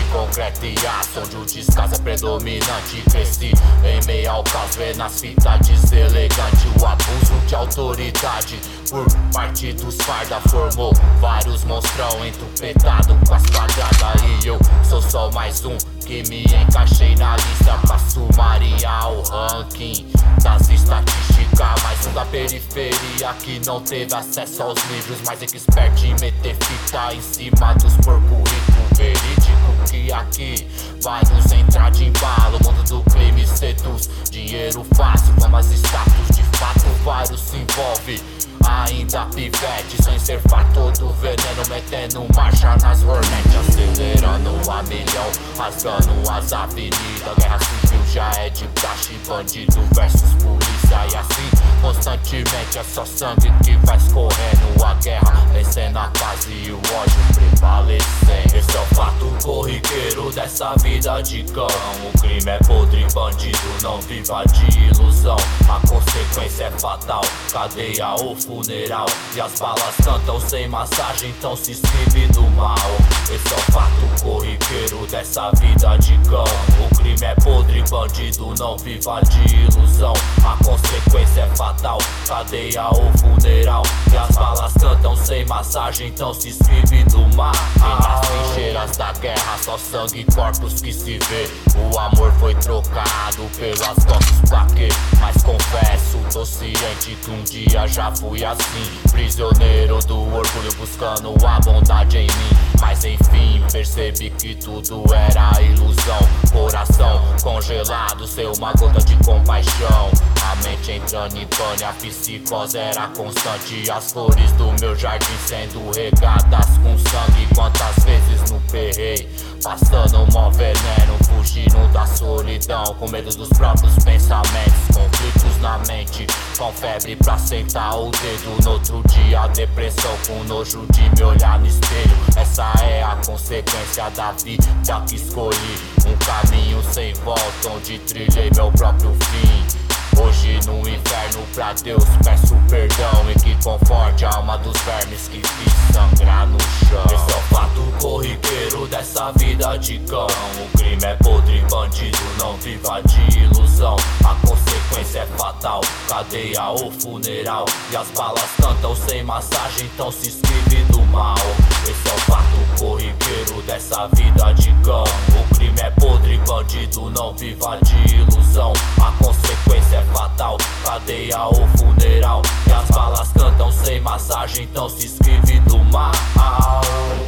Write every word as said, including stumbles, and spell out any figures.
concreto e aço, onde o descaso é predominante. Cresci em meio ao caos, vendo as fitas deselegante. O abuso de autoridade por parte dos farda formou vários monstrão entupetado com as quadradas. E eu sou só mais um que me encaixei na lista pra sumariar o ranking das estatísticas. Mais um da periferia que não teve acesso aos livros, mais expert em meter fita em cima dos porco rico verídico. Que aqui vários entrar de embalo, o mundo do crime seduz dinheiro fácil, famas status de fato vários se envolve. Ainda pivete, sem ser fator do veneno, metendo marcha nas Hornet, acelerando a milhão, rasgando as avenidas. Guerra civil já é de praxe, bandido versus polícia. E assim, constantemente é só sangue que vai escorrendo. A guerra vencendo a paz e o ódio prevalecendo. Esse é o fato corriqueiro dessa vida de cão. O crime é podre, bandido não viva de ilusão. A consequência é fatal, cadeia ou funeral. E as balas cantam sem massagem, então se esquive do mal. Esse é o fato corriqueiro dessa vida de cão. O crime é podre, bandido não viva de ilusão. A consequência é fatal, cadeia ou funeral. E as balas cantam sem massagem, então se esquive do mal. E nas trincheiras da guerra só sangue e corpos que se vê. O amor foi trocado pelas costas pra quê? Mas confesso, tô ciente que um dia já fui assim, prisioneiro do orgulho buscando a bondade em mim. Mas enfim, percebi que tudo era ilusão. Coração congelado, sem uma gota de compaixão. A mente entrando em pane, a psicose era constante. As flores do meu jardim sendo regadas com sangue. Quantas vezes no perrei, passando mó veneno, fugindo da solidão, com medo dos próprios pensamentos. Conflitos na mente, com febre pra sentar o dedo. No outro dia depressão, com nojo de me olhar no espelho. Essa é a consequência da vida que escolhi. Um caminho sem volta, onde trilhei meu próprio fim. Hoje no inferno pra Deus peço perdão, e que conforte a alma dos vermes que fiz sangrar no chão. Esse é o fato corriqueiro dessa vida de cão. O crime é podre, bandido não viva de ilusão. A consequência é fatal, cadeia ou funeral. E as balas cantam sem massagem, então se esquive do mal. Esse é o fato corriqueiro dessa vida de cão. O crime é podre, bandido não viva de ilusão. A consequência é fatal, cadeia ou funeral. E as balas cantam sem massagem, então se esquive do mal.